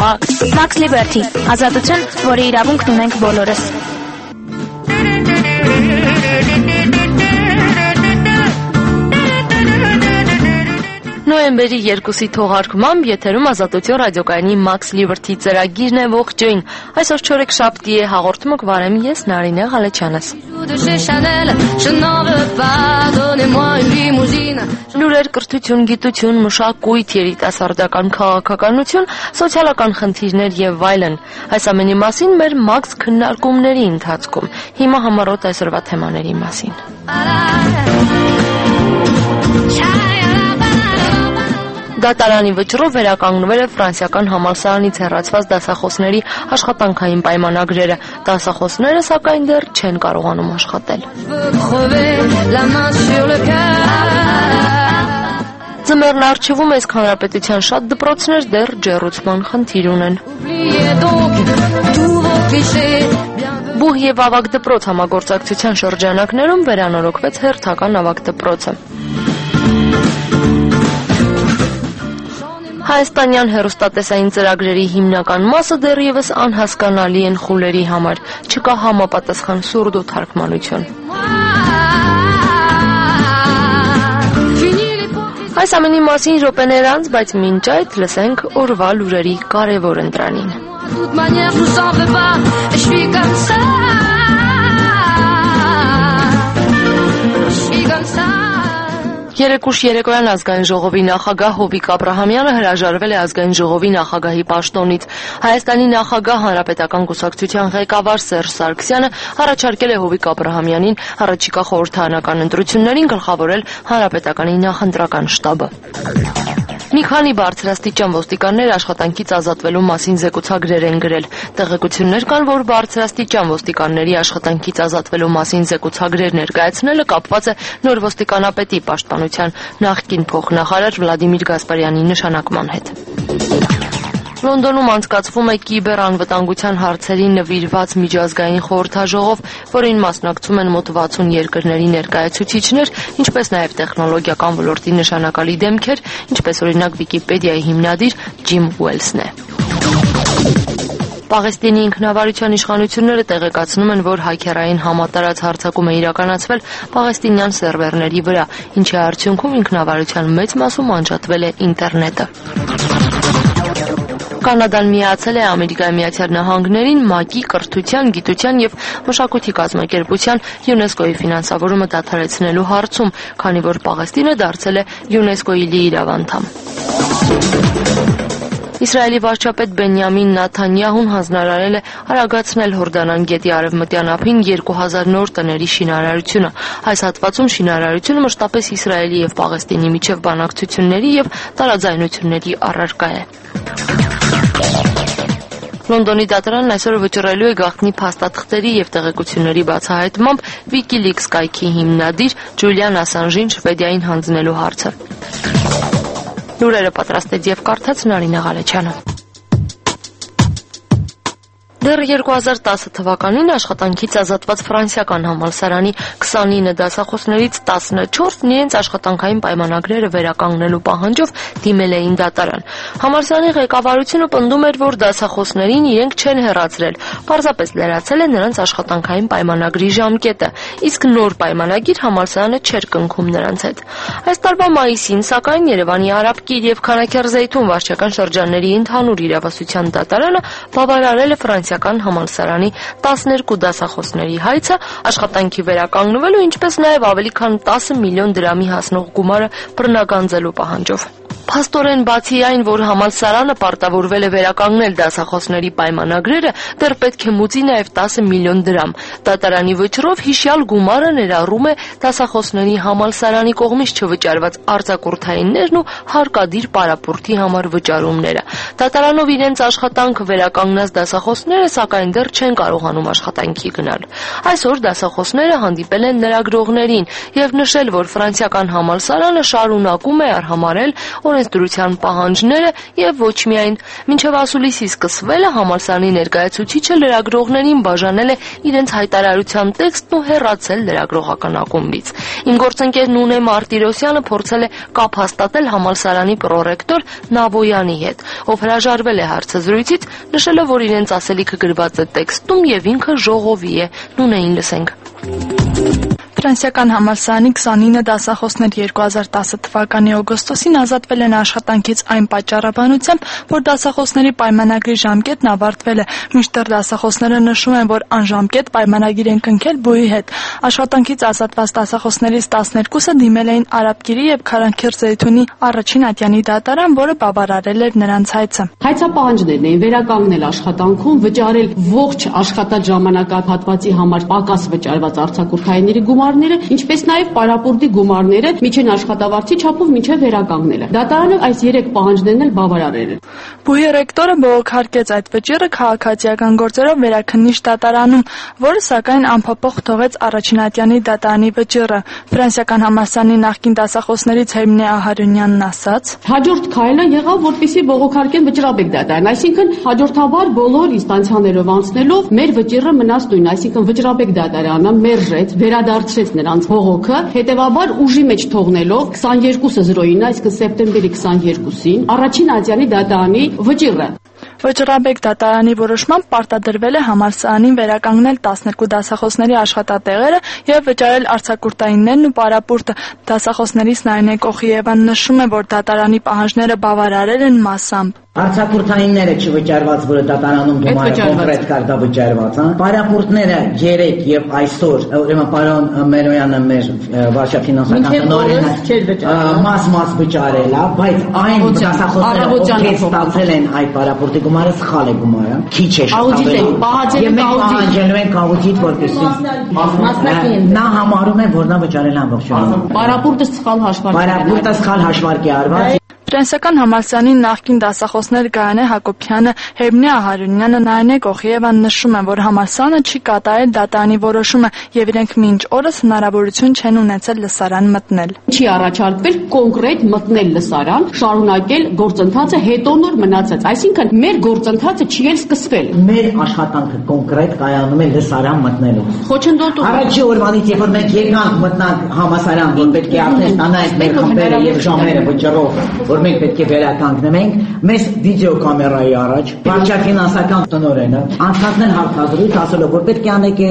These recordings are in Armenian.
Max Liberty, ազատություն, որի իրավունքն ունենք բոլորս։ Նոյեմբերի 2-ի թողարկմամբ եթերում Ազատություն ռադիոկայանի Max Liberty ծրագիրն է, ողջույն։ Այսօր չորեքշաբթի է, հաղորդումը կվարեմ ես, Նարինե Ղալեչյանս։ Լուրեր, կրթություն, գիտություն, մշակույթ, երիտասարդական քաղաքականություն, սոցիալական խնդիրներ եւ այլն։ Այս ամենի մասին մեր Max քննարկումների ընթացքում։ Հիմա համառոտ այսօրվա թեմաների մասին։ Դատարանի վճռով վերականգնվել է ֆրանսիական համալսարանից հեռացված դասախոսների աշխատանքային պայմանագրերը։ Դասախոսները, սակայն, դեռ չեն կարողանում աշխատել։ Ձմեռն առջևում իսկ հանրապետության շատ դպրոցներ դեռ ջեռուցման խնդիր ունեն։ Բուհ եւ ավագ դպրոց համագործակցության շրջանակներում վերանորոգվեց հերթական ավագ դպրոցը։ Հայաստանյան հեռուստատեսային ծրագրերի հիմնական մասը դեռևս անհասկանալի են խուլերի համար, չկա համապատասխան սուրդո թարգմանություն։ Այս ամենի մասին րոպեներ անց, բայց մինչ այդ լսենք օրվա լուրերի կարևոր ընտրանին։ Երեկուշ երեկոյան ազգային ժողովի նախագահ Հովիկ Աբրահամյանը հրաժարվել է ազգային ժողովի նախագահի պաշտոնից։ Հայաստանի նախագահ հանրապետական կուսակցության ղեկավար Սերժ Սարգսյանը առաջարկել է Հովիկ Աբրահամյանին առաջիկա խորհրդարանական ընտրություններին գլխավորել հանրապետականի նախընտրական շտաբը։ Մի քանի բարձրաստիճան ոստիկաններ աշխատանքից ազատվելու մասին զեկուցագրեր են գրել։ Տեղեկություններ կան, որ բարձրաստիճան ոստիկանների աշխատանքից ազատվելու մասին զեկուցագրեր ներկայացնելը կապված է նոր ոստիկանապետի պաշտպանության նախկին փոխնախարար Վլադիմիր Գասպարյանի նշանակման հետ։ Լոնդոնում անցկացվում է կիբերանվտանգության հարցերին նվիրված միջազգային խորհրդաժողով, որին մասնակցում են մոտ 60 երկրների ներկայացուցիչներ, ինչպես նաև տեխնոլոգիական ոլորտի նշանակալի դեմքեր, ինչպես օրինակ Վիկիպեդիայի հիմնադիր Ջիմ Ուելսն է։ Պաղեստինի ինքնավարության իշխանությունները տեղեկացնում են, որ հաքերային համատարած հարձակում է իրականացվել պաղեստինյան սերվերների վրա, ինչի արդյունքում ինքնավարության մեծ մասում անջատվել է ինտերնետը։ Կանադան միացել է Ամերիկայի Միացյալ Նահանգներին ՄԱԿ-ի կրթության, գիտության եւ մշակույթի կազմակերպության ՅՈՒՆԵՍԿՕ-ի ֆինանսավորումը դադարեցնելու հարցում, քանի որ Պաղեստինը դարձել է ՅՈՒՆԵՍԿՕ-ի լիիրավ անդամ։ Իսրայելի վարչապետ Բենյամին Նաթանյահուն հանձնարարել է արագացնել Հորդանան գետի արևմտյան ափին 2000 նոր տների շինարարությունը։ Այս հատվածում շինարարությունը մշտապես Իսրայելի եւ Պաղեստինի միջև բանակցությունների եւ տարաձայնությունների առարկա է։ Լոնդոնի դատարանն այսօր վճռելու է գաղտնի փաստաթղթերի եւ տեղեկությունների բացահայտմամբ WikiLeaks կայքի հիմնադիր Ջուլիան Ասանժին Շվեդիային հանձնելու հարցը։ Լուրերը պատրաստեց եւ կարդաց Նարինե Ղալեչյանը։ Դեռ 2010 թվականին աշխատանքից ազատված ֆրանսիական համալսարանի 29 դասախոսներից 14-ն իրենց աշխատանքային պայմանագրերը վերականգնելու պահանջով դիմել էին դատարան։ Համալսարանի ղեկավարությունը պնդում էր, որ դասախոսներին իրենք չեն հեռացրել, պարզապես լրացել է նրանց աշխատանքային պայմանագրի ժամկետը, իսկ նոր պայմանագիր համալսարանը չէր կնքում նրանց հետ։ Այս տարվա մայիսին, սակայն, Երևանի Արաբկիր եւ Քանաքեռ-Զեյթուն վարչական շրջանների ընդհանուր իրավասության դատարանը բավարարել է ֆրանսիական համալսարանի 12 դասախոսների հայցը աշխատանքի վերականգնվելու, ինչպես նաև ավելի քան 10 միլիոն դրամի հասնող գումարը բռնագանձելու պահանջով։ Փաստորեն, բացի այն, որ համալսարանը պարտավորվել է վերականգնել դասախոսների պայմանագրերը, դեռ պետք է մուծի նաև 10 միլիոն դրամ։ Դատարանի վճռով հիշյալ գումարը ներառում է դասախոսների համալսարանի կողմից չվճարված արձակուրդայիններն ու հարկադիր պարապորտի համար վճարումները։ Դատարանով իրենց աշխատանքը վերականգնած դասախոսները, սակայն, դեռ չեն կարողանում աշխատանքի գնալ։ Այսօր դասախոսները հանդիպել են լրագրողներին եւ նշել, որ ֆրանսիական համալսարանը շարունակում է արհամարհել օրենսդրության պահանջները եւ ոչ միայն։ Մինչեւ ասուլիսի սկսվելը համալսարանի ներկայացուցիչը լրագրողներին բաժանել է իրենց հայտարարության տեքստն ու հեռացել լրագրողական ակումբից։ Իմ գործընկեր Նունե Մարտիրոսյանը փորձել է կապ հաստատել համալսարանի պրոռեկտոր Նավոյանի հետ, ով հրաժարվել է հարցազրույցից, նշելով, որ իրենց ասելիքը գրված է տեքստում եւ ինքը ժողովի է։ Նունեին լսենք։ Ֆրանսիական համալսարանի 29 դասախոսներ 2010 թվականի օգոստոսին ազատվել են աշխատանքից այն պատճառաբանությամբ, որ դասախոսների պայմանագրի ժամկետն ավարտվել է, մինչդեռ դասախոսները նշում են, որ անժամկետ պայմանագիր են կնքել ԲՈՒ-ի հետ։ Աշխատանքից ազատված դասախոսներից 12-ը դիմել էին Արաբկիրի եւ Քարանքիր-Զեյթունի առաջին ատյանի դատարան, որը բավարարել էր նրանց հայցը։ Հայցապահանջներն էին վերականգնել աշխատանքում, վճարել ողջ աշխատած ժամանակահատվածի համար պակաս վճարված արձակուրդայինների գումարները, ինչպես նաև պարապուրտի գումարները միջին աշխատավարձի չափով մինչև վերականգնելը։ Դատարանը այս 3 պահանջներն էլ բավարարել է։ ԲՈՒ-ի ռեկտորը բողոքարկեց այդ վճիռը քաղաքացիական գործերով վերաքննիչ դատարանում, որը սակայն անփոփոխ թողեց առաջին ատյանի դատարանի վճիռը։ Ֆրանսիական համալսարանի նախկին դասախոսներից Հերմինե Ահարոնյանն ասաց. Հաջորդ քայլը եղավ, որպեսզի բողոքարկեն վճռաբեկ դատարան, այսինքն հաջորդաբար բոլոր ինստանցիաներով անցնելով մեր վճիռը մնաց նույն, այսինքն վճռաբեկ դատարանը մերժեց, վերադարձրեց նրանց բողոքը, հետևաբար ուժի մեջ թողնելով 22-09, այսինքն սեպտեմբերի 22-ին առաջին ատյանի դատարանի վճիռը։ Վճռաբեկ դատարանի որոշմամբ պարտադրվել է համալսարանին վերականգնել 12 դասախոսների աշխատատեղերը եւ վճարել արձակուրդայիններն ու պարապուրտը։ Դասախոսներից Նայնե Կոխիևան նշում է, որ դատարանի պահանջները բավարարել են մասամբ։ Արձակուրդայինները չվճարված, որը դատարանում գումարը կոնկրետ կար դա վճարված, պարապուրտները 3 եւ այսօր, ուրեմն պարոն Մերոյանը մեր վարչապետինոսական տնօրենը մաս վճարել է, բայց այն դասախոսները, ովքեր ստացել են այդ պարապուրտի գումարը, սխալ է գումարը, քիչ է շտապել։ Եվ մենք պահանջելու ենք աուդիտ, որպեսզի նա համարում է, որ նա վճարել է ամբողջովին։ Պարապուրտը սխալ հաշվարկ է։ Պարապուրտը սխալ հաշվարկ է արված։ Ֆրանսիական համալսարանի նախկին դասախոսներ Գայանե Հակոբյանը, Հերմինե Ահարոնյանը, Նայնե Կոխիևան նշում են, որ համալսարանը չի կատարել դատարանի որոշումը եւ իրենք մինչ օրս հնարավորություն չեն ունեցել լսարան մտնել։ Չի առաջարկվել կոնկրետ մտնել լսարան, շարունակել գործընթացը հետո նոր մնացած, այսինքն մեր գործընթացը չի էլ սկսվել։ Մեր աշխատանքը կոնկրետ կայանում է լսարան մտնելու։ Խոչընդոտում։ Առաջի օրվանից, երբ որ մենք եկանք մտնանք համալսարան, որ պետք է արդեն ստանանք մեր խմբերը եւ ժամերը վճռով, որ մենք պետք է վերականգնենք, մեզ վիդեոկամերայի առաջ վարչաֆինանսական տնօրենը անցկացնել հարցազրույց, ասելով, որ պետք է անեք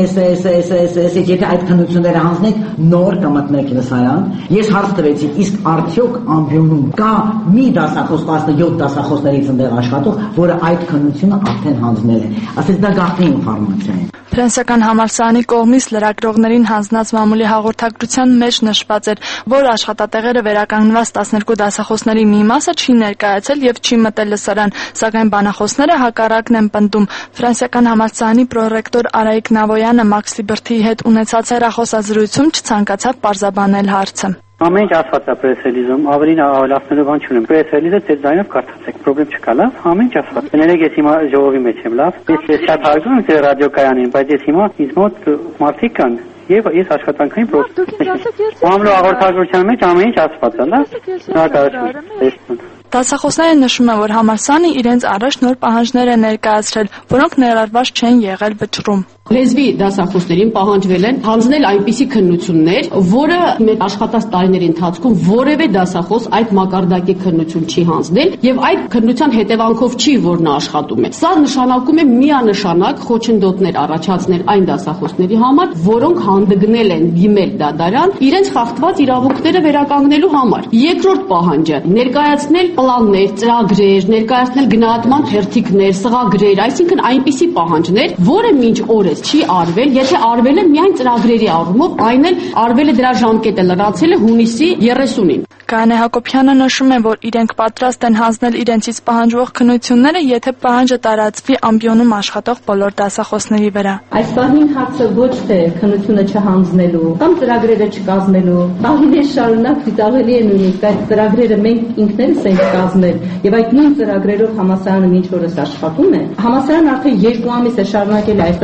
եթե այդ քննությունները հանձնեք, նոր կմտնեք լսարան։ Ես հարց տվեցի, իսկ արդյոք ամբիոնում կա մի դասախոս 17 դասախոսներից ընդեղ աշխատող, որը այդ քննությունը արդեն հանձնել է։ Ասես դա գաղտնի ինֆորմացիա է։ Ֆրանսիական համալսարանի կողմից լրագրողներին հանձնած մամուլի հաղորդագրության մեջ նշված էր, որ աշխատատեղերը վերականգնված 12 դասախոսների մի մասը չի ներկայացել եւ չի մտել լսարան, սակայն բանախոսները հակառակն են պնդում։ Ֆրանսիական համալսարանի պրոռեկտոր Արայիկ Նավոյանը Մաքս Լիբերթիի հետ ունեցած հեռախոսազրույցում չցանկացավ պարզաբանել հարցը։ Ամեն ինչ ասված է պրեսելիզում, ավելին ավելացնելու բան չունեմ։ Պրեսելիզը ձեր ձայնով կարդացեք, պրոբլեմ չկա, լավ, ամեն ինչ ասված։ Ներեք ես հիմա ժողովի մեջ եմ, լավ։ Ես շատ հարգում եմ ձեր ռադիոկայանին, բայց ես հիմա ինձ մոտ մարդիկ կան եւ ես աշխատանքային պրոցես։ Ամլո հաղորդագրության մեջ ամեն ինչ ասված է, լավ։ Շնորհակալություն։ Դասախոսները նշում են, որ համալսարանը իրենց առաջ նոր պահանջներ է ներկայացրել, որոնք ներառված չեն եղել վճռում։ Լեզվի դասախոսներին պահանջվել են հանձնել այնպիսի քննություններ, որը մեր աշխատած տարիների ընթացքում որևէ դասախոս այդ մակարդակի քննություն չի հանձնել եւ այդ քննության հետևանքով չի, որ նա աշխատում է։ Սա նշանակում է միանշանակ խոչընդոտներ առաջացնել այն դասախոսների համար, որոնք հանդգնել են դիմել դատարան իրենց խախտված իրավունքները վերականգնելու համար։ Երկրորդ պահանջը ներկայացնել պլաններ, ծրագրեր, ներկայացնել գնահատման թերթիկներ, սղագրեր, այսինքն այնպիսի պահանջներ, որը մինչ օրս չի արվել, եթե արվել է միայն ծրագրերի առումով, այն էլ արվել է դրա ժամկետը լրացել է հունիսի 30-ին։ Գայանե Հակոբյանը նշում է, որ իրենք պատրաստ են հանձնել իրենցից պահանջվող քննությունները, եթե պահանջը տարածվի ամբիոնում աշխատող բոլոր դասախոսների վրա։ Այս բանին հարցը ոչ թե քննությունը չհանձնելու կամ ծրագրերը չկազմելու, տարիներ շարունակ դիտաղելի է նույնիսկ այդ ծրագրերը մենք ինքներս ենք կազմել եւ այդ նույն ծրագրերով համալսարանը մինչ օրս աշխատում է։ Համալսարանը արդեն 2 ամիս է շարունակել այս ծրագրերով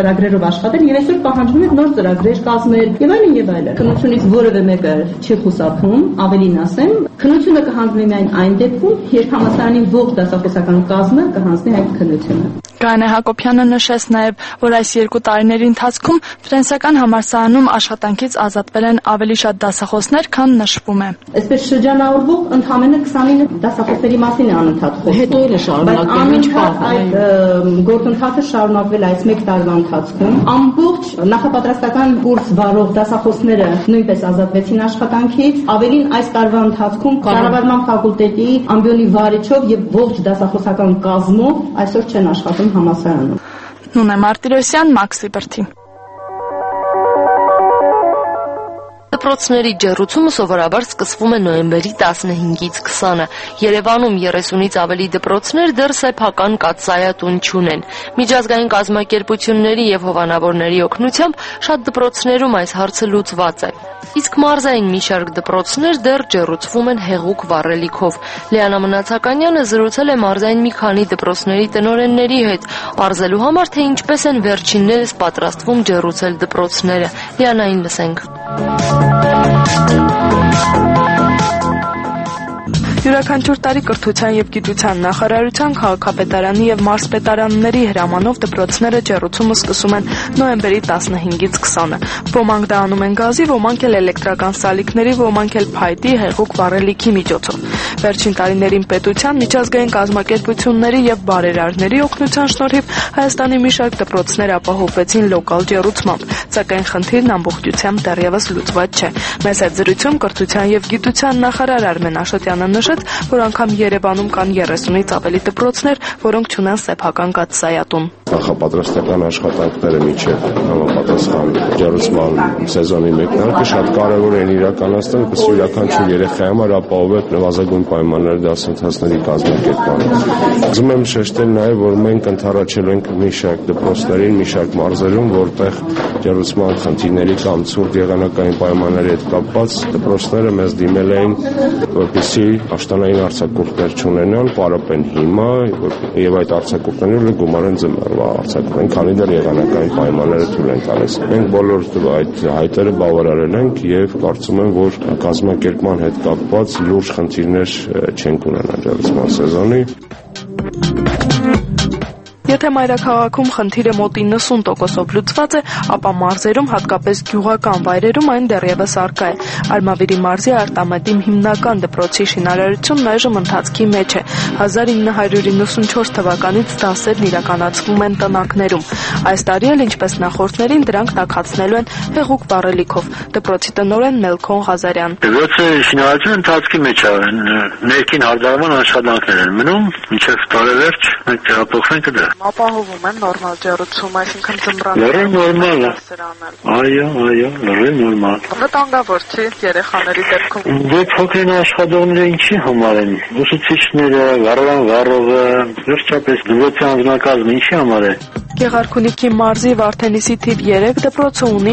աշխատել եւ այսօր պահանջվում է նոր ծրագրեր կազմել եւ այլն եւ այլն։ Քննությունից որևէ մեկը չի խուսափում, ավելին ասեմ, քննությունը կհանձնվի միայն այն դեպքում, երբ համալսարանի ողջ դասախոսական կազմը կհանձնի այդ քննությունը։ Գայանե Հակոբյանը նշեց նաև, որ այս 2 տարիների ընթացքում Ֆրանսիական համալսարանում աշխատանքից ազատվել են ավելի շատ դասախոսներ, քան նշվում է։ Այսպես շրջանառվող ընդամենը 29 դասախոսների մասին է անընդհատ խոսվում։ Հետո էլ է շարունակվում, ինչ պահ այդ գործընթացը շարունակվել այս 1 տարվա ընթացքում։ Ամբողջ նախապատրաստական կուրս վարող դասախոսները նույնպես ազատվեցին աշխատանքից։ Ավելին այս տարվա ընթացքում կառավարման ֆակուլտետի ամբիոնի վարիչով եւ ողջ դասախոսական կազմով այսօր չեն աշխատում համալսարանում։ Նունե Մարտիրոսյան, Մաքս Լիբերթի։ Դպրոցների ջեռուցումը սովորաբար սկսվում է նոյեմբերի 15-ից 20-ը։ Երևանում 30-ից ավելի դպրոցներ դեռ սեփական կաթսայատուն չունեն։ Միջազգային կազմակերպությունների եւ հովանավորների օգնությամբ շատ դպրոցներում այս հարցը լուծված է։ Իսկ մարզային մի շարք դպրոցներ դեռ ջեռուցվում են հեղուկ վառելիքով։ Լիանա Մնացականյանը զրուցել է մարզային մի քանի դպրոցների տնօրենների հետ, արձելու համար, թե ինչպես են վերջիններս պատրաստվում ջեռուցել դպրոցները։ Լիանային լսենք։ Յուրաքանչյուր տարի կրթության եւ գիտության նախարարության, քաղաքապետարանի եւ մարզպետարանների հրամանով դպրոցները ջեռուցումը սկսում են նոյեմբերի 15-ից 20-ը։ Ոմանք դա անում են գազի, ոմանք էլ էլեկտրական սալիկների, ոմանք էլ փայտի, հեղուկ վառելիքի միջոցով։ Վերջին տարիներին պետության, միջազգային կազմակերպությունների եւ բարերարների օգնության շնորհիվ Հայաստանի մի շարք դպրոցներ ապահովվեցին լոկալ ջեռուցմամբ, սակայն խնդիրն ամբողջությամբ դեռևս լուծված չէ։ Մեծ այդ զրույցում կրթության եւ գիտության նախարար Արմեն Աշոտյանը նշեց, որ անգամ Երևանում կան 30-ից ավելի դպրոցներ, որոնք չունեն սեփական կաթսայատուն։ Նախապատրաստական աշխատանքները միջև համապատասխան ջեռուցման սեզոնի մեկնարկը շատ կարևոր են իրականացնել, որպեսզի յուրաքանչյուր երեխայի համար ապահովվեն նվազագույն պայմաններ դասընթացների կազմակերպմանը։ Ուզում եմ շեշտել նաև, որ մենք ընդառաջել ենք մի շարք դպրոցներին, մի շարք մարզերում, որտեղ ջեռուցման խնդիրների կամ ցուրտ եղանակային պայմանների հետ կապված դպրոցները մեզ դիմել էին, որպեսզի աշտանային արձակուրդներ չունենան, պարապեն հիմա եւ այդ արձակուրդները գումարեն ձմեռվա արձակուրդին, քանի դեռ եղանակային պայմանները թույլ են տալիս։ Մենք բոլոր այդ հայտերը բավարարել ենք եւ կարծում եմ, որ կազմակերպման հետ կապված լուրջ խնդիրներ չենք ունենա ջեռուցման սեզոնի։ Եթե մայրաքաղաքում խնդիրը մոտ 90%-ով լուծված է, ապա մարզերում, հատկապես գյուղական վայրերում այն դեռևս առկա է։ Արմավիրի մարզի Արտամետի հիմնական դպրոցի շինարարությունն այժմ ընթացքի մեջ է։ 1994 թվականից դասերն իրականացվում են տնակներում։ Այս տարի էլ, ինչպես նախորդներին, դրանք տաքացնելու են հեղուկ վառելիքով։ Դպրոցի տնօրեն Մելքոն Ղազարյան։ Դպրոցի շինարարությունը ընթացքի մեջ է։ Ներքին հարդարման աշխատանքներ են մնում, մինչև տարեվերջ մենք տեղափոխվենք դա։ Ապահովում են նորմալ ջեռուցում, այսինքն ձմռան։ Նորմալ է։ Այո, նորմալ։ Վտանգավոր չի երեխաների դեպքում։ Դե փոքրին աշխատողները ինչի համար են։ Ուսուցիչները, վառողը, վերջապես դպրոցի անձնակազմը ինչի համար է։ Գեղարքունիքի մարզի Վարդենիսի թիվ 3 դպրոցը ունի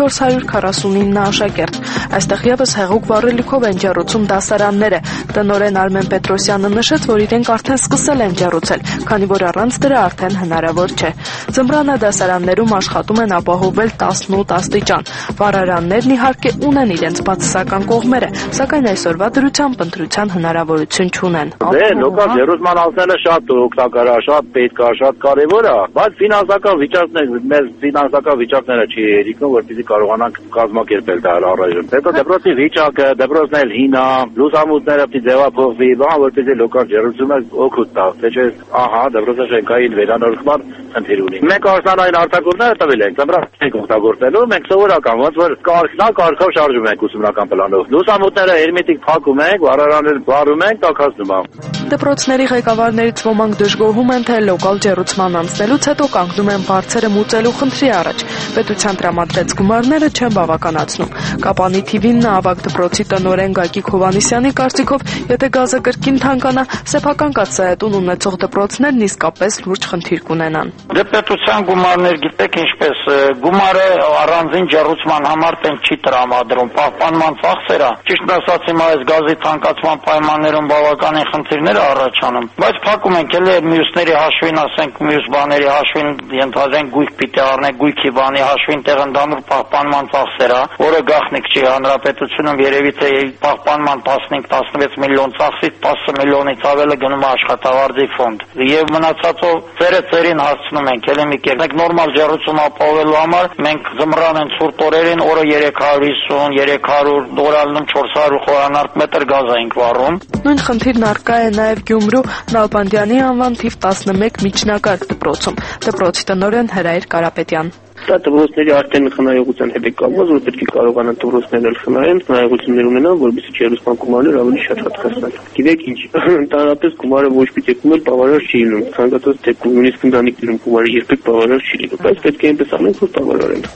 449 աշակերտ։ Այստեղ եւս հեղուկ վառելիքով են ջեռուցում դասարանները։ Տնօրեն Արմեն Պետրոսյանը նշեց, որ իրենք արդեն սկսել են ջեռուցել, քանի որ առանց դրա արդեն հնարավոր չէ։ Ձմռանը դասարաններում աշխատում են ապահովել 18 աստիճան։ Վառարաններն իհարկե ունեն իրենց բացասական կողմերը, սակայն այսօրվա դրությամբ ընտրության հնարավորություն չունեն։ Դե լոկալ ջեռուցման անցնելը շատ օգտակար է, շատ պետք է, շատ կարևոր է, բայց ֆինանսական վիճակները չի երիկնում, որպեսզի կարողանանք կազմակերպել դա առայժմ։ Հետո դպրոցի վիճակը, դպրոցն էլ հին է, լուսամուտները պիտի ձևափոխվի, որպեսզի լոկալ ջեռուցումը օգուտ տա։ Թե չէ, դպրոցը շենքային վերանորոգման խնդիր ունի։ Մենք արսանային արտակուրները տվել ենք, ծմրան չենք օգտագործելու, մենք սովորական ոնց որ կարգով շարժում ենք ուսումնական պլանով։ Լուսամուտները հերմետիկ փակում ենք, վառարաններ վառում ենք, տաքացնում ենք։ Դպրոցների ղեկավարներից ոմանք դժգոհում են, թե լոկալ ջեռուցման անցնելուց հետո կանգնում են բարձրը մուծելու խնդրի առաջ։ Պետության տրամադրած գումարները չեն բավականացնում։ Կապանի թիվին ավագ դպրոցի տնօրեն Գագիկ Հովհաննիսյանի կարծիքով, եթե գազը կրկին թանկանա, սեփական կաթսայատուն ունեցող դպրոցներն իսկապես լուրջ խնդիր կունենան։ Դե պետության գումարներ գիտեք ինչպես գումարը առանձին ջեռուցման համար տեն չի տրամադրում, պահպանման ծախսերը, ճիշտ ասած հիմա այս գազի թանկացման պայմաններում բավականին խնդիրներ առաջանում, բայց փակում ենք էլի մյուսների հաշվին, ասենք մյուս բաների հաշվին ենթադրենք գույք պիտի առնենք, գույքի բանի հաշվին տեղ ընդհանուր պահպանման ծախսերը, որը գաղտնիք չի, հանրապետությունում երևի թե պահպանման 15-16 միլիոն ծախսից 10 միլիոնից ավելը գնում է աշխատավարձի ֆոնդ, եւ մնացածով ծերին հասցնում ենք էլի մի կերպ։ Մենք նորմալ ջեռուցում ապահովելու համար մենք զմռան են ցուրտ օրերին օրը 350-300 դորալնում 400 խորանարդ մետր գազ ենք վառում։ Նույն խնդիրն առկա է նաև Գյումրու Նալբանդյանի անվան թիվ 11 միջնակարգ դպրոցում։ Դպրոցի տնօրեն Հրայր Կարապետյան։ Դա դպրոցների արդեն խնայողության հետ է կապված, որ պետք է կարողանան դպրոցներն էլ խնայեն, խնայողություններ ունենան, որովհետեւ ջեռուցման գումարները ավելի շատ հատկացնեն։ Գիտեք ինչ, ընդհանրապես գումարը ոչ մի դեպքում բավարար չի լինում։ Ցանկացած դեպքում նույնիսկ ընտանիքներում գումարը երբեք բավարար չի լինում, բայց պետք է այնպես անենք, որ բավարարեն։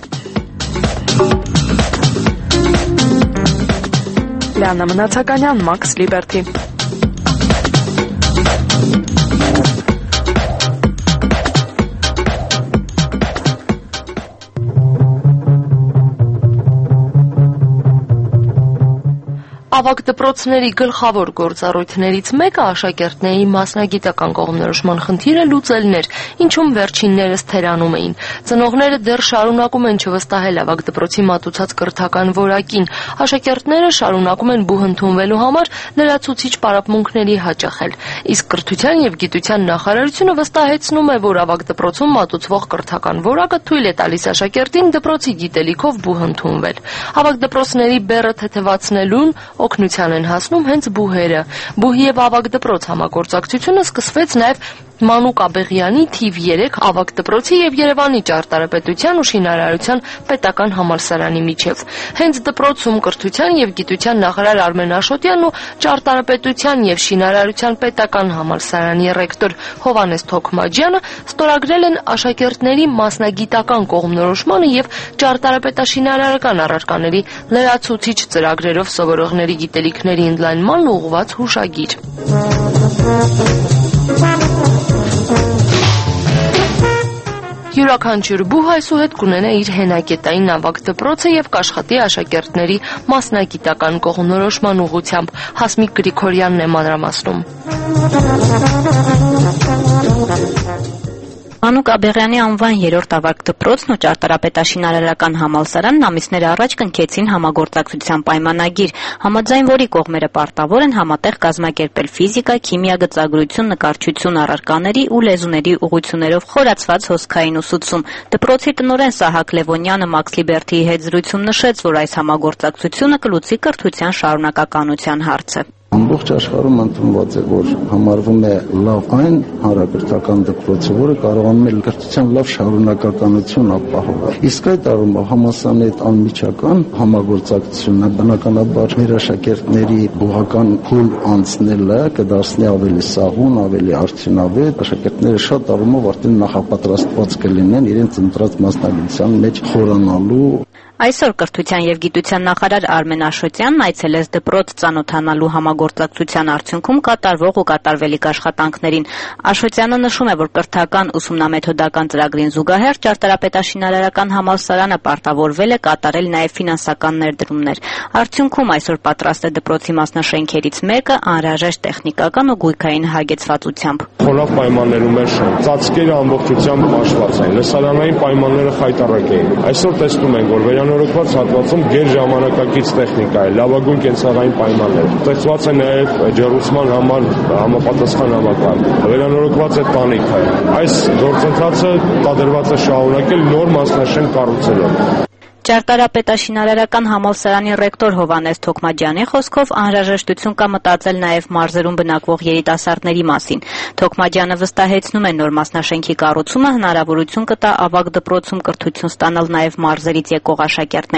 Լիանա Մնացականյան, Max Liberty։ Ավագ դպրոցների գլխավոր գործառույթներից մեկը աշակերտների մասնագիտական կողմնորոշման խնդիրը լուծելն էր, ինչում վերջիններս թերանում էին։ Ծնողները դեռ շարունակում են չվստահել ավագ դպրոցի մատուցած կրթական որակին։ Աշակերտները շարունակում են բուհ ընդունվելու համար լրացուցիչ պարապմունքների հաճախել։ Իսկ կրթության եւ գիտության նախարարությունը վստահեցնում է, որ ավագ դպրոցում մատուցվող կրթական որակը թույլ է տալիս աշակերտին դպրոցի գիտելիքով բուհ ընդունվել։ Ավագ դպրոցների բեռը թեթևացնելուն օգնության են հասնում հենց բուհերը։ Բուհի եւ ավագ դպրոց համագործակցությունը սկսվեց նաեւ Մանուկ Աբեղյանի թիվ 3 ավագ դպրոցի եւ Երևանի ճարտարապետության ու շինարարության պետական համալսարանի միջև։ Հենց դպրոցում կրթության եւ գիտության նախարար Արմեն Աշոտյանն ու ճարտարապետության եւ շինարարության պետական համալսարանի ռեկտոր Հովհաննես Թոքմաջյանը ստորագրել են աշակերտների մասնագիտական կողմնորոշմանը եւ ճարտարապետաշինարարական առարկաների լրացուցիչ ծրագրերով սովորողների գիտելիքների ընդլայնման ուղղված հուշագիր։ Յուրաքանչյուր բուհ այսուհետ կունենա իր հենակետային ավագ դպրոցը եւ կաշխատի աշակերտների մասնագիտական կողմնորոշման ուղղությամբ։ Հասմիկ Գրիգորյանն է մանրամասնում։ Մանուկ Աբեղյանի անվան 3-րդ ավագ դպրոցն ու ճարտարապետաշինարարական համալսարանն ամիսներ առաջ կնքեցին համագործակցության պայմանագիր, համաձայն որի կողմերը պարտավոր են համատեղ կազմակերպել ֆիզիկա, քիմիա, գծագրություն, նկարչություն առարկաների ու լեզուների ուղղություններով խորացված հոսքային ուսուցում։ Դպրոցի տնօրեն Սահակ Լևոնյանը Max Liberty-ի հետ զրույցում նշեց, որ այս համագործակցությունը կլուծի կրթության շարունակականության հարցը։ Ամբողջ աշխարհում ընդունված է, որ համարվում է լավ այն հանրակրթական դպրոցը, որը կարողանում է կրթության լավ շարունակականություն ապահովել։ Իսկ այդ առումով համալսարանի հետ անմիջական համագործակցությունը բնականաբար մեր աշակերտների բուհական փուլ անցնելը կդարձնի ավելի սահուն, ավելի արդյունավետ։ Աշակերտները շատ առումով արդեն նախապատրաստված կլինեն իրենց ընտրած մասնագիտության մեջ խորանալու։ Այսօր կրթության եւ գիտության նախարար Արմեն Աշոտյանն այցելեց դպրոց ծանոթանալու համագործակցության արդյունքում կատարվող ու կատարվելիք աշխատանքներին։ Աշոտյանը նշում է, որ կրթական ուսումնամեթոդական ծրագրին զուգահեռ ճարտարապետաշինարարական համալսարանը պարտավորվել է կատարել նաեւ ֆինանսական ներդրումներ։ Արդյունքում այսօր պատրաստ է դպրոցի մասնաշենքերից մեկը անհրաժեշտ տեխնիկական ու գույքային հագեցվածությամբ։ Խորավ պայմաններում էր շենք, ծածկերը ամբողջությամբ մաշված էին, լսարանային պայմանները խայտառակ էին։ Այսօր տեսնում ենք, որ վերանորոգված հատվածում գերժամանակակից տեխնիկա է, լավագույն կենցաղային պայմաններ։ Ստեղծված է նաև ջեռուցման համար համապատասխան համակարգ։ Վերանորոգված է տանիքը։ Այս գործընթացը տադրված է շարունակել նոր մասնաշենք կառուցելով։ Ճարտարապետաշինարարական համալսարանի ռեկտոր Հովհաննես Թոքմաջյանի խոսքով անհրաժեշտություն կա մտածել նաև մարզերում բնակվող երիտասարդների մասին։ Թոքմաջյանը վստահեցնում է, նոր մասնաշենքի կառուցումը հնարավորություն կտա ավագ դպրոցում կրթություն ստանալ նաև մարզերից եկող աշակերտներին։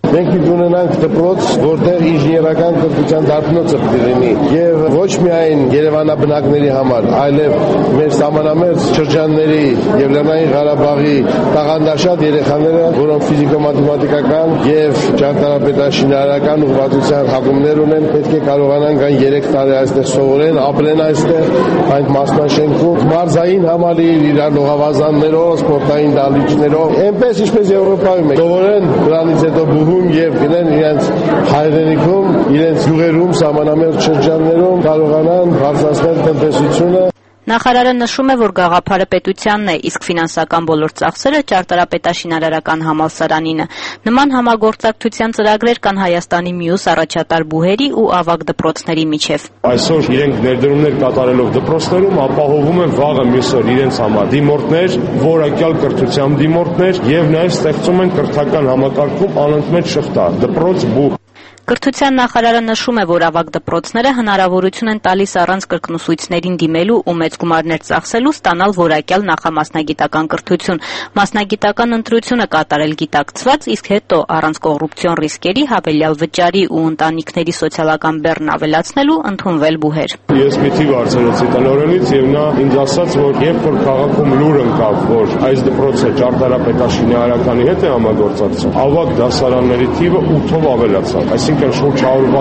Մենք պիտի ունենանք դպրոց, որտեղ ինժեներական կրթության դարբնոցը պիտի լինի եւ ոչ միայն Երևանաբնակների համար, այլև մեր սահմանամերձ շրջանների եւ Լեռնային Ղարաբաղի տաղանդաշատ երեխաները, որոնք ֆիզիկո-մաթեմատիկական եւ ճարտարապետաշինարարական ուղղվածության հագումներ ունեն, պետք է կարողանան կան 3 տարի այստեղ սովորեն, ապրեն այստեղ, այդ մասնաշենքում, մարզային համալիր, իրար լողավազաններով, սպորտային դահլիճներով, այնպես ինչպես Եվրոպայում է, սովորեն, դրանից հետո բուհում եւ գնեն իրենց հայրենիքում, իրենց գյուղերում, սահմանամերձ շրջաններում կարողանան բարձրացնել տնտեսությունը։ Նախարարը նշում է, որ գաղափարը պետությանն է, իսկ ֆինանսական բոլոր ծախսերը ճարտարապետաշինարարական համալսարանինը։ Նման համագործակցության ծրագրեր կան Հայաստանի մյուս առաջատար բուհերի ու ավագ դպրոցների միջև։ Այսօր իրենք ներդրումներ կատարելով դպրոցներում ապահովում են վաղը մյուս օր իրենց համար դիմորդներ, որակյալ կրթությամբ դիմորդներ եւ նաեւ ստեղծում են կրթական համակարգում անընդմեջ շղթա, դպրոց բուհ։ Կրթության նախարարը նշում է, որ ավագ դպրոցները հնարավորություն են տալիս առանց կրկնուսույցներին դիմելու ու մեծ գումարներ ծախսելու ստանալ որակյալ նախամասնագիտական կրթություն, մասնագիտական ընտրությունը կատարել գիտակցված, իսկ հետո առանց կոռուպցիոն ռիսկերի հավելյալ վճարի ու ընտանիքների սոցիալական բեռն ավելացնելու ընդունվել բուհեր։ Ես մի թիվ արձրեցի տնօրենից եւ նա ինձ ասաց, որ երբ որ քաղաքում լուր ընկավ, որ այս դպրոցը ճարտարապետաշինարարականի հետ է համագործակցում, ավագ դասարանների թիվը 8-ով ավելացավ, այսինքն շուրջ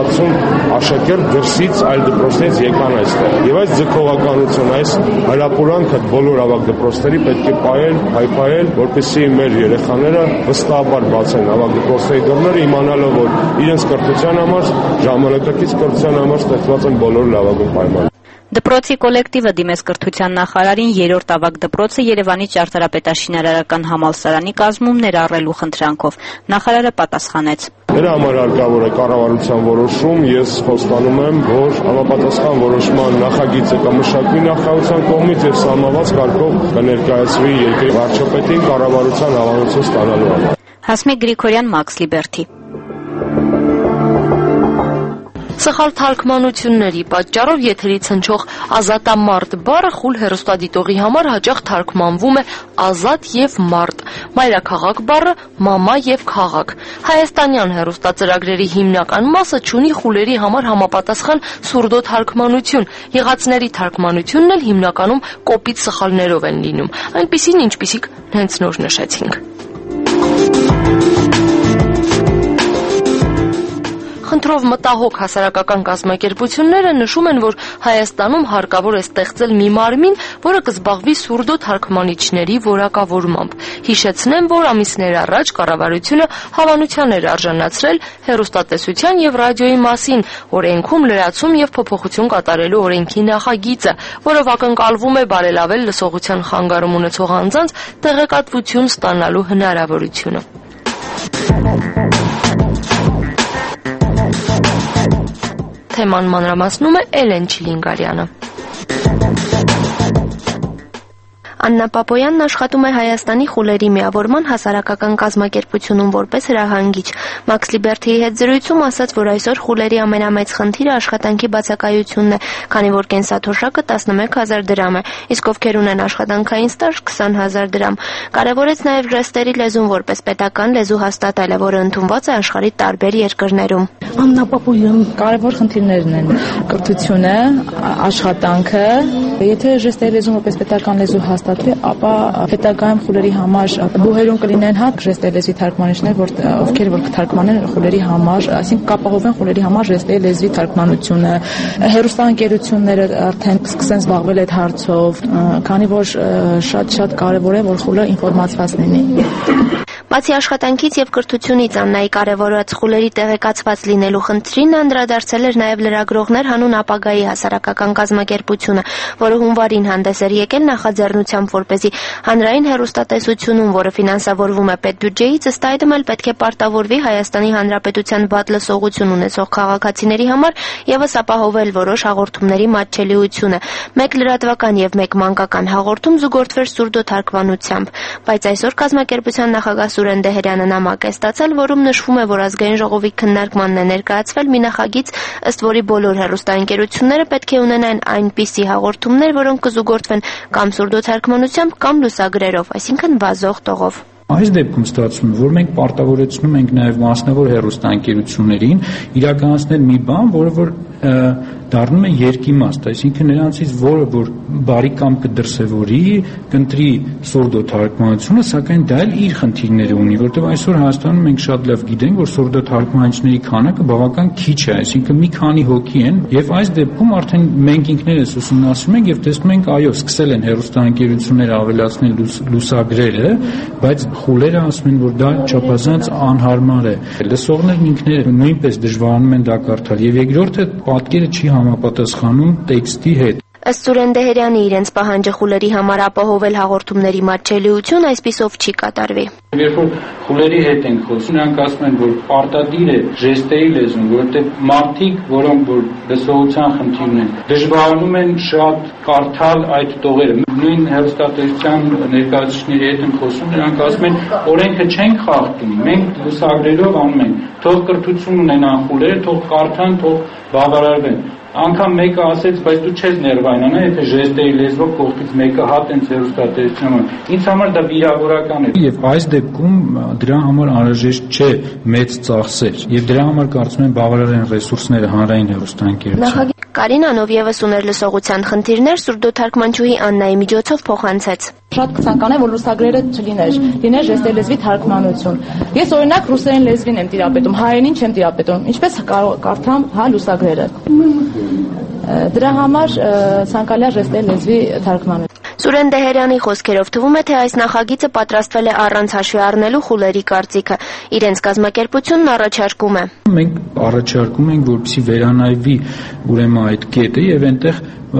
160 աշակերտ դրսից այլ դպրոցներից եկան այստեղ։ Եվ այս ձգողականություն, այս հրապուրանքը բոլոր ավագ դպրոցների պետք է պայել, որպեսզի մեր երեխաները վստահաբար բացեն ավագ դպրոցների դռները, իմանալով, որ իրենց կրթության համար, ժամանակակից կրթության համար ստեղծված են բոլոր լավագույն պայմանները։ Դպրոցի կոլեկտիվը դիմեց կրթության նախարարին 3-րդ ավագ դպրոցը Երևանի ճարտարապետաշինարարական համալսարանի կազմում ներառելու խնդրանքով։ Նախարարը պատասխանեց. Դրա համար հարկավոր է կառավարության որոշում, ես խոստանում եմ, որ համապատասխան որոշման նախագիծը կմշակվի նախարարության կողմից եւ սահմանված կարգով կներկայացվի երկրի վարչապետին կառավարության հավանություն ստանալու համար։ Հասմիկ Գրիգորյան, Մաքս Լիբերթի։ Սխալ թարգմանությունների պատճառով եթերից հնչող ազատամարտ բառը խուլ հեռուստադիտողի համար հաճախ թարգմանվում է ազատ եւ մարդ, մայրաքաղաք բառը մամա եւ քաղաք։ Հայաստանյան հեռուստածրագրերի հիմնական մասը չունի խուլերի համար համապատասխան սուրդո թարգմանություն, եղածների թարգմանությունն էլ հիմնականում կոպիտ սխալներով են լինում, այնպիսին ինչպիսիք հենց նոր նշեցինք։ Խնդրով մտահոգ հասարակական կազմակերպությունները նշում են, որ Հայաստանում հարկավոր է ստեղծել մի մարմին, որը կզբաղվի սուրդո թարգմանիչների որակավորմամբ։ Հիշեցնեմ, որ ամիսներ առաջ կառավարությունը հավանության էր արժանացրել հեռուստատեսության եւ ռադիոյի մասին օրենքում լրացում եւ փոփոխություն կատարելու օրենքի նախագիծը, որով ակնկալվում է բարելավել լսողության խանգարում ունեցող անձանց տեղեկատվություն ստանալու հնարավորությունը։ Թեման մանրամասնում է Էլեն Չիլինգարյանը։ Աննա Պապոյանն աշխատում է Հայաստանի խուլերի միավորման հասարակական կազմակերպությունում որպես հրահանգիչ։ Մաքս Լիբերթիի հետ զրույցում ասաց, որ այսօր խուլերի ամենամեծ խնդիրը աշխատանքի բացակայությունն է, քանի որ կենսաթոշակը 11,000 դրամ է, իսկ ովքեր ունեն աշխատանքային ստաժ 20,000 դրամ։ Կարևորեց նաև ժեստերի լեզուն որպես պետական լեզու հաստատելը, որը ընդունված է աշխարհի տարբեր երկրներում։ Աննա Պապոյան, կարևոր խնդիրներն են կրթությունը, աշխատանքը, եթե ժեստերի լեզուն որպես պետական լեզու հաստատվի, ապա հետագայում խուլերի համար բուհերում կլինեն հատ ժեստերի լեզվի թարգմանիչներ, ովքեր որ կթարգմանեն խուլերի համար, այսինքն կապահովեն խուլերի համար ժեստերի լեզվի թարգմանությունը։ Հեռուստաընկերությունները արդեն սկսեն զբաղվել այդ հարցով, քանի որ շատ կարևոր է, որ խուլը ինֆորմացված լինի։ Բացի աշխատանքից եւ կրթությունից Աննայի կարևորած խուլերի տեղեկացված լինելու խնդրին անդրադարձել էր նաեւ լրագրողներ հանուն ապագայի հասարակական կազմակերպությունը, որը հունվարին հանդես էր եկել նախաձեռնությամբ, որպեսզի հանրային հեռուստատեսությունում, որը ֆինանսավորվում է պետբյուջեից, ըստ այդմ էլ պետք է պարտավորվի Հայաստանի Հանրապետության վատ լսողություն ունեցող քաղաքացիների համար եւս ապահովել որոշ հաղորդումների մատչելիությունը։ Մեկ լրատվական եւ մեկ մանկական հաղորդում զուգորդվեր սուրդո թարգմանությամբ, բայց այսօր կազմակերպության նախագահ Սուրեն Դեհերյանը նամակ է ստացել, որում նշվում է, որ ազգային ժողովի քննարկմանն է ներկայացվել մի նախագիծ, ըստ որի բոլոր հեռուստաընկերությունները պետք է ունենան այնպիսի հաղորդումներ, որոնք կզուգորդվեն կամ սուրդո թարգմանությամբ, կամ լուսագրերով, այսինքն վազող տողով։ Այս դեպքում ստացվում է, որ մենք պարտավորեցնում ենք նաև մասնավոր հեռուստաընկերություններին իրականացնել մի բան, որը դառնում է երկիմաստ, այսինքն նրանցից որը որ բարի կամքը դրսևորի, կընտրի սորդոթարգմանությունը, սակայն դա էլ իր խնդիրները ունի, որտեղ այսօր Հայաստանում մենք շատ լավ գիտենք, որ սորդոթարգմանիչների քանակը բավական քիչ է, այսինքն մի քանի հոգի են, եւ այս դեպքում արդեն մենք ինքներս ուսումնասիրում ենք եւ տեսնում ենք, այո, սկսել են հեռուստաընկերությունները ավելացնել լուսագրերը, բայց խուլերը ասում են, որ դա չափազանց անհարմար է։ Լսողներն ինքները նույնպես դժվարանում են դա կարդալ եւ երկրորդը պատկերը չի համապատասխանում տեքստի հետ։ Ըստ Սուրեն Դեհերյանի իրենց պահանջը խուլերի համար ապահովել հաղորդումների մատչելիություն այսպիսով չի կատարվի։ Երբ որ խուլերի հետ ենք խոսում, նրանք ասում են, որ պարտադիր է ժեստերի լեզուն, որովհետև մարդիկ, որոնք որ լսողության խնդիր ունեն, դժվարանում են շատ կարդալ այդ տողերը։ Նույն հեռուստատեսության ներկայացուցիչների հետ եմ խոսում, նրանք ասում են, օրենքը չենք խախտում, մենք լուսագրերով անում ենք, թող կրթություն ունենան խուլերը, թող կարդան, թող բավարարվեն։ Անգամ մեկը ասեց, բայց դու չես ներվայնանա, եթե ժեստերի լեզվով կողքից մեկը հատենց հեռուստատեսությունը։ Ինձ համար դա վիրավորական է։ Եվ այս դեպքում դրա համար անհրաժեշտ չէ մեծ ծախսեր, եւ դրա համար կարծում եմ բավարար են ռեսուրսները հանրային հեռուստաընկերության։ Կարինանով եւս ուներ լսողության խնդիրներ, սուրդոթարգմանչուհի Աննայի միջոցով փոխանցեց։ Շատ կցանկանայի, որ լուսագրերը չլիներ, լիներ ժեստերի լեզվի թարգմանություն։ Ես օրինակ ռուսերեն լեզվին եմ տիրապետում, հայերենին չեմ տիրապետում։ Ինչպես կարդամ լուսագրերը։ Դրա համար ցանկալի է ժեստերի լեզվի թարգմանություն։ Սուրեն Դեհերյանի խոսքերով թվում է, թե այս նախագիծը պատրաստվել է առանց հաշվի առնելու խուլերի կարծիքը։ Իրենց կազմակերպությունն առաջարկում է։ Մենք առաջարկում ենք, որպեսզի վերանայվի ուրեմն այդ կետը եւ այնտեղ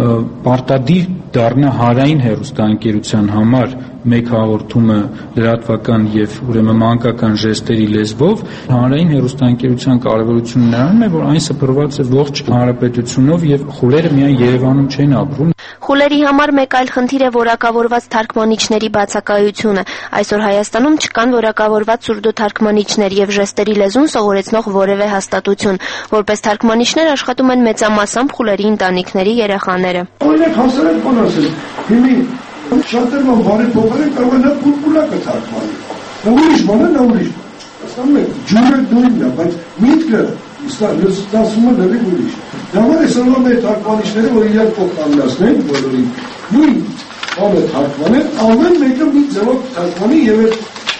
պարտադիր դառնա հանրային հեռուստաընկերության համար մեկ հաղորդումը լրատվական եւ ուրեմն մանկական ժեստերի լեզվով։ Հանրային հեռուստաընկերության կարեւորությունը նրանում է, որ այն սփռված է ողջ հանրապետությունով եւ խուլերը միայն Երևանում չեն ապրում։ Խուլերի համար մեկ այլ խնդիր է որակավորված թարգմանիչների բացակայությունը։ Այսօր Հայաստանում չկան որակավորված սուրդոթարգմանիչներ եւ ժեստերի լեզուն սովորեցնող որևէ հաստատություն։ Որպես թարգմանիչներ աշխատում են մեծամասամբ խուլերի ընտանիքների երեխաները։ Օրինակ հասարակ բան ասել, հիմի շատերը բարի փոխարեն կարող են պուլպուլակը թարգմանել։ Նա ուրիշ բան է, նա ուրիշ։ Հասկանում եք, ջուրը նույնն է, բայց միտքը ստացվում է լրիվ ուրիշ։ Դա համար է սրվում է թարգմանիչները, որ իրար փոխանցնեն բոլորին։ Նույն բանը թարգմանեն, ամեն մեկը մի ձևով թարգմանի եւ այդ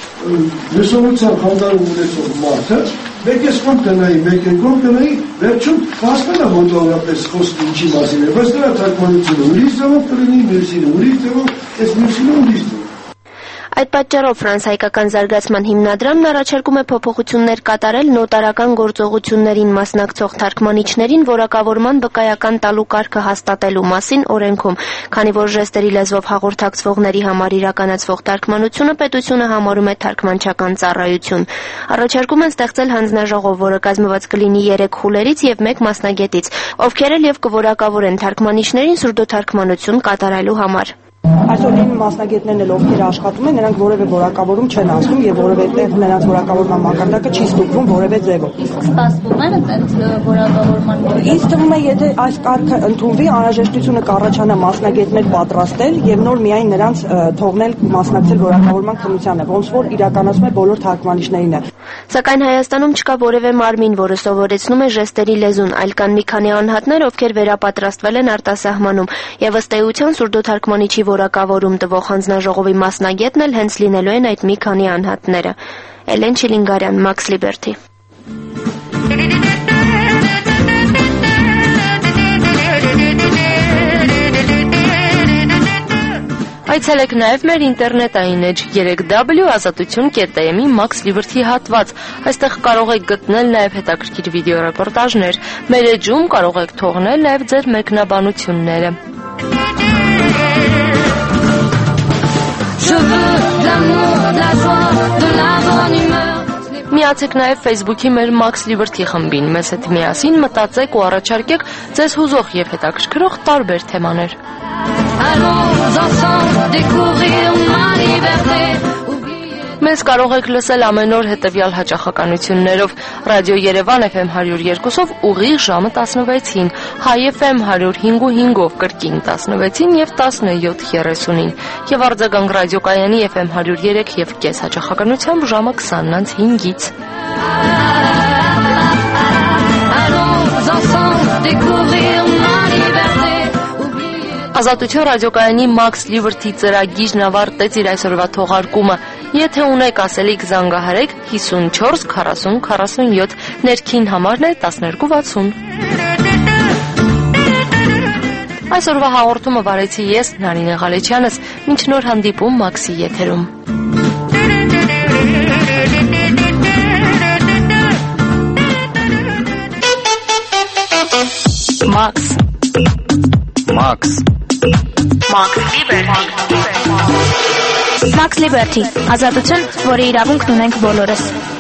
լսողության խանգարում ունեցող մարդը մեկ էս կողմ գնայի, մեկ էլ կողմ գնայի, վերջում հասկանա մոտավորապես խոսքը ինչի մասին է, բայց դրա թարգմանությունը ուրիշ ձևով կլինի, մյուսինը ուրիշ ձևով, այս մյուսինը ուրիշ ձևով։ Այդ պատճառով Ֆրանս-հայկական զարգացման հիմնադրամն առաջարկում է փոփոխություններ կատարել նոտարական գործողություններին մասնակցող թարգմանիչներին որակավորման վկայական տալու կարգը հաստատելու մասին օրենքում, քանի որ ժեստերի լեզվով հաղորդակցվողների համար իրականացվող թարգմանությունը պետությունը համարում է թարգմանչական ծառայություն։ Առաջարկում են ստեղծել հանձնաժողով, որը կազմված կլինի 3 խուլերից եւ 1 մասնագետից, ովքեր էլ եւ կորակավորեն թարգմանիչներին սուրդոթարգմանություն կատարելու համար։ Այսօր այն մասնագետներն էլ ովքեր աշխատում են, նրանք որևէ որակավորում չեն անցնում եւ որևէ տեղ նրանց որակավորման մակարդակը չի ստուգվում որևէ ձևով։ Իսկ սպասվում է այդ որակավորման։ Ինձ թվում է, եթե այս կարգը ընդունվի, անհրաժեշտությունը կառաջանա մասնագետներ պատրաստել եւ նոր միայն նրանց թողնել մասնակցել որակավորման քննությանը, ոնց որ իրականացում է բոլոր թարգմանիչներին։ Սակայն Հայաստանում չկա որևէ մարմին, որը սովորեցնում է ժեստերի լեզուն, այլ կան մի քանի անհատներ, ովքեր վերապատրաստվել են արտասահմանում, եւ ըստ էության սուրդոթարգմանիչի որակավորում տվող հանձնաժողովի մասնագետն էլ հենց լինելու են այդ մի քանի անհատները։ Էլեն Չիլինգարյան, Max Liberty։ Այցելեք նաև մեր ինտերնետային էջ 3w.azatutun.am-ի Max Liberty հատված։ Այստեղ կարող եք գտնել նաև հետաքրքիր վիդեոռեպորտաժներ։ Մեր էջում կարող եք թողնել նաև ձեր մեկնաբանությունները։ Միացեք նաև Facebook-ի մեր Max Liberty խմբին։ Մեզ հետ միասին մտածեք ու առաջարկեք ձեզ հուզող եւ հետաքրքրող տարբեր թեմաներ։ Allons ensemble découvrir ma liberté. Մեզ կարող եք լսել ամեն օր հետևյալ հաճախականություններով. Ռադիո Երևան FM 102-ով ուղիղ ժամը 16-ին, Հայ FM 105.5-ով կրկին 16-ին եւ 17:30-ին, եւ արձագանք ռադիոկայանի FM 103 եւ կես հաճախականությամբ ժամը 20:05-ից։ Ազատություն ռադիոկայանի Max Liberty ծրագիրն ավարտեց իր այսօրվա թողարկումը։ Եթե ունեք ասելիք, զանգահարեք 54 40 47, ներքին համարն է 1260։ Այսօրվա հաղորդումը վարեցի ես, Նարինե Ղալեչյանս, մինչ նոր հանդիպում Մաքսի եթերում։ Max Liberty, ազատություն, որի իրավունքն ունենք բոլորս։